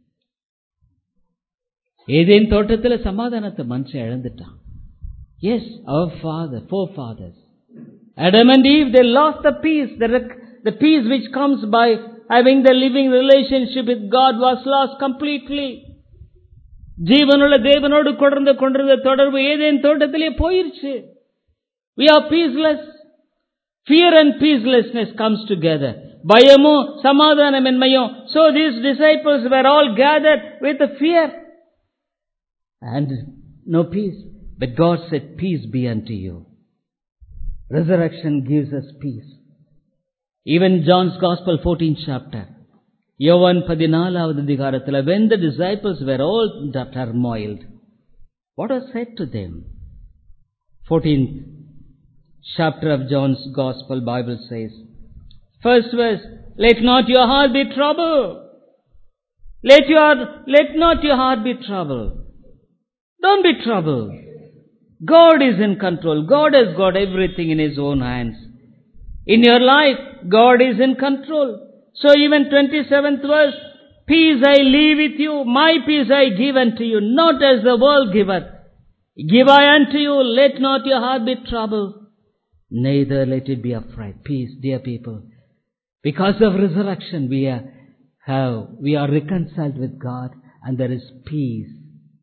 ஏதேன் தோட்டத்தில் சமாதானத்தை மனுஷன் இழந்துட்டான். Yes, our father, forefathers, Adam and Eve, they lost the peace. The, the peace which comes by having the living relationship with God was lost completely. ஜீவனுள்ள தேவனோடு கொண்டிருந்த கொண்டிருந்த தொடர்பு Eden தோட்டத்திலே போயிருச்சு. We are peaceless. Fear and peacelessness comes together. பயமும் சமாதானமின்மையும். So these disciples were all gathered with the fear and no peace. But God said, peace be unto you. Resurrection gives us peace. Even John's Gospel, fourteenth chapter. யோவான் பதினாலாவது அதிகாரத்தில், when the disciples were all turmoiled, what was said to them? fourteenth chapter of John's Gospel, Bible says, first verse, let not your heart be troubled. Let your, let not your heart be troubled. Don't be troubled. God is in control. God has got everything in His own hands. In your life, God is in control. So even twenty-seventh verse, peace I leave with you, my peace I give unto you, not as the world giveth. Give I unto you, let not your heart be troubled, neither let it be afraid. Peace, dear people. Because of resurrection, we are, have, we are reconciled with God, and there is peace.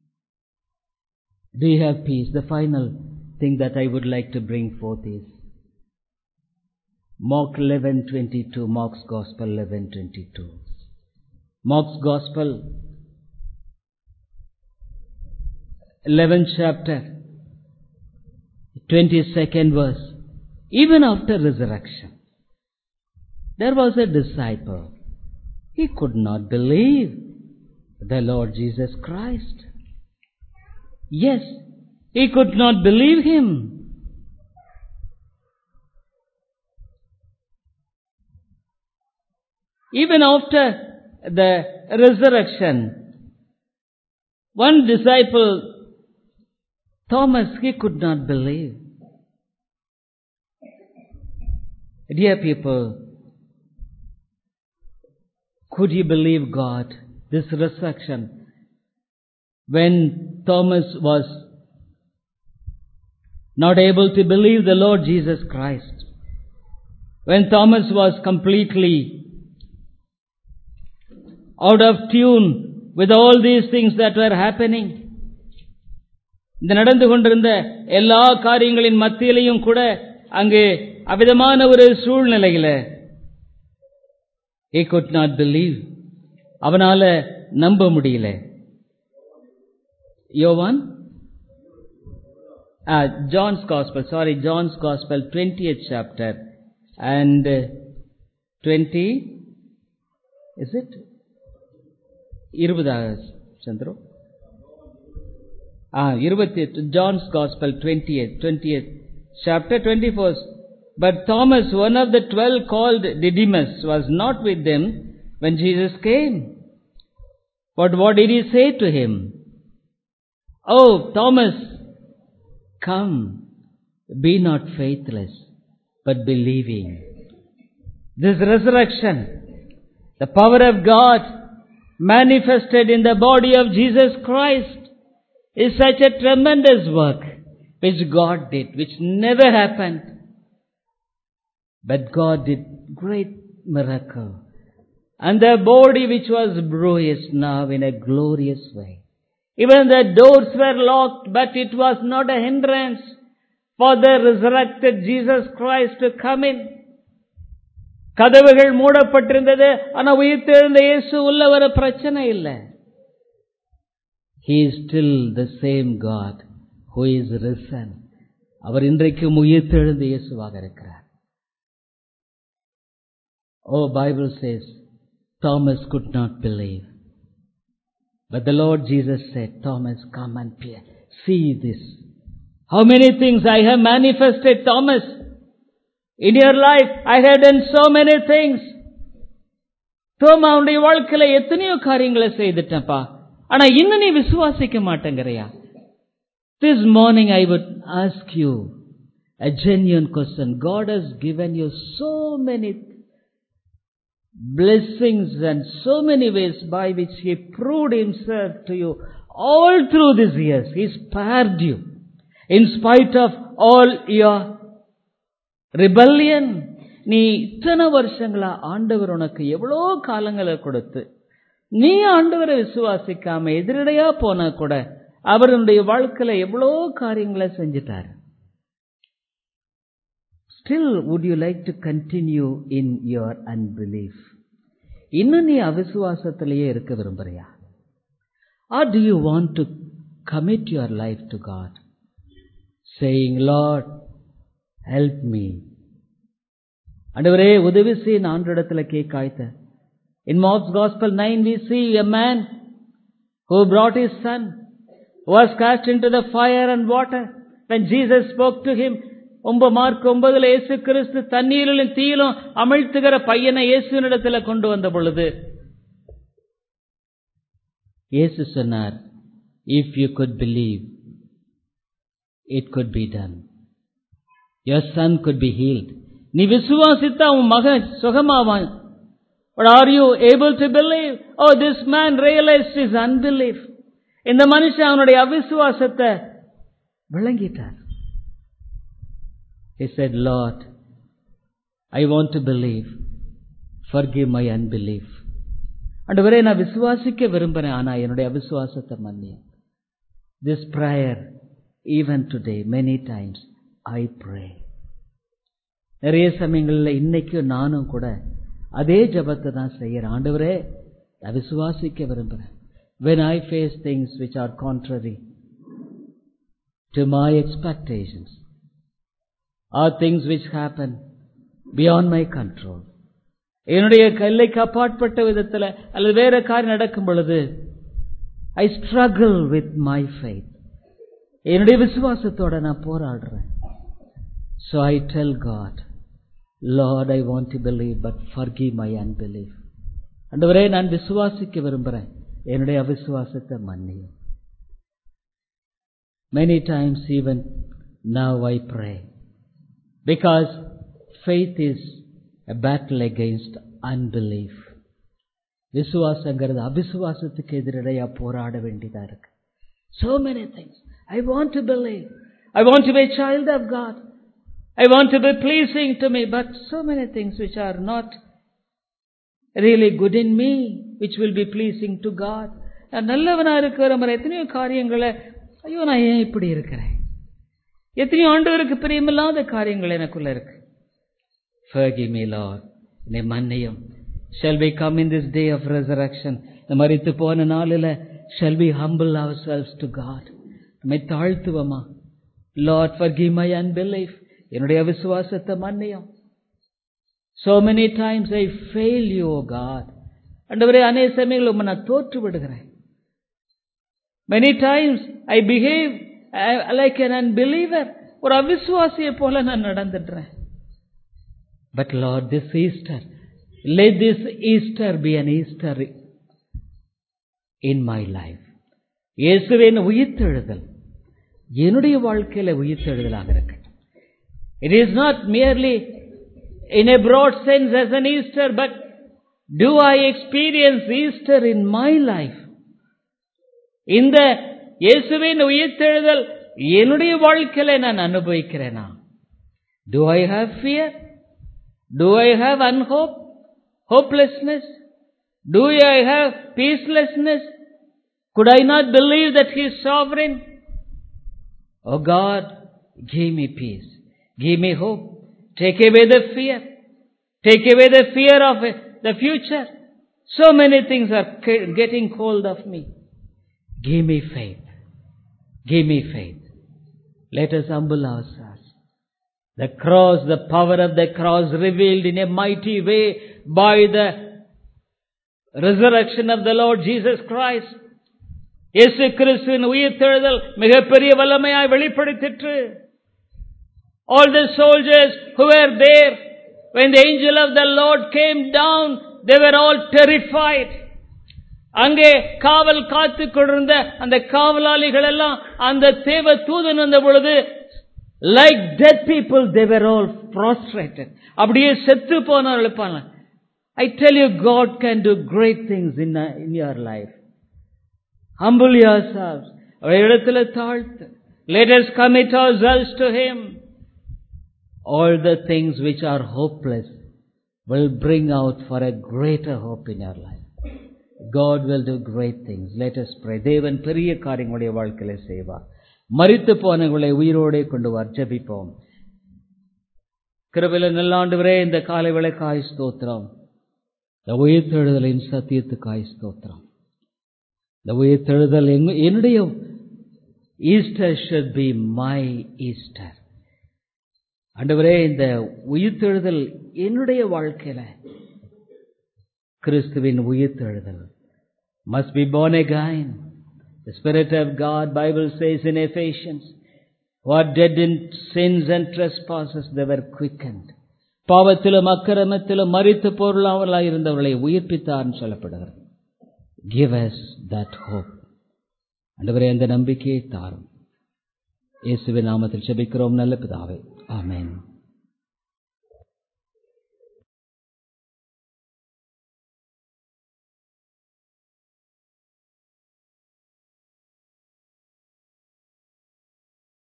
Do you have peace? The final thing that I would like to bring forth is Mark eleven twenty-two, Mark's Gospel eleven twenty-two. Mark's Gospel, eleventh chapter, twenty-second verse. Even after resurrection, there was a disciple. He could not believe the Lord Jesus Christ. Yes, he could not believe Him. Even after the resurrection, one disciple, Thomas, he could not believe. Dear people, could you believe God? This resurrection, when Thomas was not able to believe the Lord Jesus Christ, when Thomas was completely out of tune with all these things that were happening, இந்த நடந்து கொண்டிருந்த எல்லா காரியங்களின் மத்தியிலையும் கூட அங்கு அவிதமான ஒரு சூழ்நிலையில he could not believe. அவனால நம்ப முடியல. யோவான் uh, John's Gospel, sorry, John's Gospel, twentieth chapter and twenty, is it? இருபதாக சந்திரோ? Ah, இருபத்தி John's Gospel, twentieth, twentieth chapter, twenty-first. But Thomas, one of the twelve called Didymus, was not with them when Jesus came. But what did He say to him? Oh, Thomas, come, be not faithless, but believing. This resurrection, the power of God manifested in the body of Jesus Christ, is such a tremendous work which God did, which never happened. But God did great miracle. And the body which was bruised now in a glorious way. Even the doors were locked, but it was not a hindrance for the resurrected Jesus Christ to come in. கதவுகள் மூடப்பட்டிருந்தது, ஆனா உயிர்த்தெழுந்த இயேசு உள்ள வர பிரச்சனை இல்லை. He is still the same God who is risen. அவர் இன்றைக்கும் உயிர்த்தெழுந்த இயேசுவாக இருக்கிறார். Oh, Bible says Thomas could not believe. But the Lord Jesus said, Thomas, come and peer. See this. How many things I have manifested, Thomas. In your life, I have done so many things. தோமா உன்னுடைய வாழ்க்கையில எத்தனையோ காரியங்களை செய்துட்டப்பா, ஆனா இன்னும் நீ விசுவாசிக்க மாட்டேங்கிறையா? This morning I would ask you a genuine question. God has given you so many blessings and so many ways by which He proved Himself to you all through these years. He spared you in spite of all your rebellion. நீ இத்தனை வருஷங்களா ஆண்டவர் உனக்கு எவ்வளோ காலங்களை கொடுத்து நீ ஆண்டவரை விசுவாசிக்காம எதிரடையா போனா கூட அவருடைய வாழ்க்கையில எவ்வளோ காரியங்களை செஞ்சிட்டாரு. Still, would you like to continue in your unbelief? இன்னும் நீ அவிசுவாசத்திலேயே இருக்க விரும்புறியா? Or do you want to commit your life to God, saying, Lord, help me. ஆண்டவரே உதவி செய்ய ஆண்டவரிடத்துல கேட்காய்த்த. In Mark's Gospel nine we see a man who brought his son, who was cast into the fire and water. When Jesus spoke to him, ஒன்பது Mark ஒன்பதுல இயேசு கிறிஸ்து தண்ணீரிலும் தீயிலும் அமிழ்த்துகிற பையனை இயேசுவினிடத்துல கொண்டு வந்த பொழுது இயேசு சொன்னார், if you could believe, it could be done. Your son could be healed. நீ விசுவாசித்தா உன் மகன் சுகமாவான். But are you able to believe? Oh, this man realized his unbelief. இந்த மனுஷன் அவனுடைய அவிசுவாசத்தை விளங்கிட்டார். He said, Lord, I want to believe. Forgive my unbelief. ஆண்டவரே நான் விசுவாசிக்க விரும்புறேன், ஆனா என்னுடைய அவிசுவாசத்தை மன்னியும். This prayer, even today, many times, I pray. நிறைய சமயங்களில் இன்னைக்கும் நானும் கூட அதே ஜபத்தை தான் செய்யறேன். ஆண்டவரே நான் விசுவாசிக்க விரும்புறேன். When I face things which are contrary to my expectations, or things which happen beyond my control, என்னுடைய கைக்கு அப்பாற்பட்ட விதத்துல அல்லது வேற காரியம் நடக்கும் பொழுது I struggle with my faith. என்னுடைய விசுவாசத்தோட நான் போராடுறேன். So I tell God, Lord, I want to believe, but forgive my unbelief. ஆண்டவரே நான் விசுவாசிக்க விரும்புறேன், என்னுடைய அவிசுவாசத்தை மன்னியும். Many times even now I pray, because faith is a battle against unbelief. விசுவாசங்கிறது அவிசுவாசத்துக்கு எதிரடையா போராட வேண்டியதா இருக்கு. So many things. I want to believe. I want to be a child of God. I want to be pleasing to me, but so many things which are not really good in me, which will be pleasing to God. நான் நல்லவனா இருக்கிற மாதிரி எத்தனையோ காரியங்களை, ஐயோ நான் ஏன் இப்படி இருக்கிறேன், எத்தனையோ ஆண்டவருக்கு பிரியமில்லாத காரியங்கள் எனக்குள்ள இருக்கு. Forgive me, Lord. என்னை மன்னியும். Shall we come in this day of resurrection? இந்த மரித்து போன நாளில shall we humble ourselves to God? நம்மை தாழ்த்துவமா? Lord, forgive my unbelief. என்னுடைய விசுவாசத்தை மன்னியும். So many times I fail you, O God. ஆண்டவரே அநேக சமயங்களில் உம்மை நான் தோற்று விடுகிறேன். Many times I behave like an unbeliever. ஒரு அவிசுவாசியை போல நான் நடந்துடுறேன். But Lord, this Easter, let this Easter be an Easter in my life. இயேசுவின் உயிர்த்தெழுதல் என்னுடைய வாழ்க்கையில உயிர்த்தெழுதலாக இருக்கட்டும். It is not merely in a broad sense as an Easter, but do I experience Easter in my life? இந்த இயேசுவின் உயிர்த்தெழுதல் என்னுடைய வாழ்க்கையில நான் அனுபவிக்கிறேனா? Do I have fear? Do I have unhope? Hopelessness? Do I have peacelessness? Could I not believe that He is sovereign? Oh God, give me peace. Give me hope. Take away the fear. Take away the fear of the future. So many things are getting hold of me. Give me faith. Give me faith. Let us humble ourselves. The cross, the power of the cross revealed in a mighty way by the resurrection of the Lord Jesus Christ. இயேசு கிறிஸ்துவின் உயிர்த்தெழுதல் மிகப்பெரிய வல்லமையாய் வெளிப்படுத்திற்று. All the soldiers who were there, when the angel of the Lord came down, they were all terrified. அங்கே காவல் காத்துக் கொண்டிருந்த அந்த காவலாளிகள் எல்லாம் அந்த தேவ தூதன் வந்த பொழுது, like dead people, they were all prostrated. அப்படியே செத்து போனவர்கள். I tell you, God can do great things in, in your life. Humble yourselves. இடத்துல தாழ்த்து. Let us commit ourselves to Him. All the things which are hopeless will bring out for a greater hope in your life. God will do great things. Let us pray. தேவன் பெரிய காரியங்களுடைய வாழ்க்கையில செய்வார். மரித்து போனவர்களை உயிரோடே கொண்டு வர ஜெபிப்போம். கிருபையுள்ள நல்ல ஆண்டவரே, இந்த காலை வேளைக்காய் ஸ்தோத்திரம். இந்த உயிர்த்தெழுதலின் சத்தியத்துக்காய் ஸ்தோத்திரம். இந்த உயிர்த்தெழுதல் என்னுடைய Easter should be my Easter. ஆண்டவரே, இந்த உயிர்த்தெழுதல் என்னுடைய வாழ்க்கையில கிறிஸ்துவின் உயிர்த்தெழுதல் must be born again. The Spirit of God, Bible says in Ephesians, who are dead in sins and trespasses, they were quickened. பாவத்திலும் அக்கிரமத்திலும் மரித்து போர்களாய் இருந்தவர்களை உயிர்ப்பித்தார்னு சொல்லப்படுகிறது. Give us that hope. ஆண்டவரே, அந்த நம்பிக்கையை தாரும். இயேசுவின் நாமத்தில் ஜெபிக்கிறோம் நல்ல பிதாவே. ஆமென்.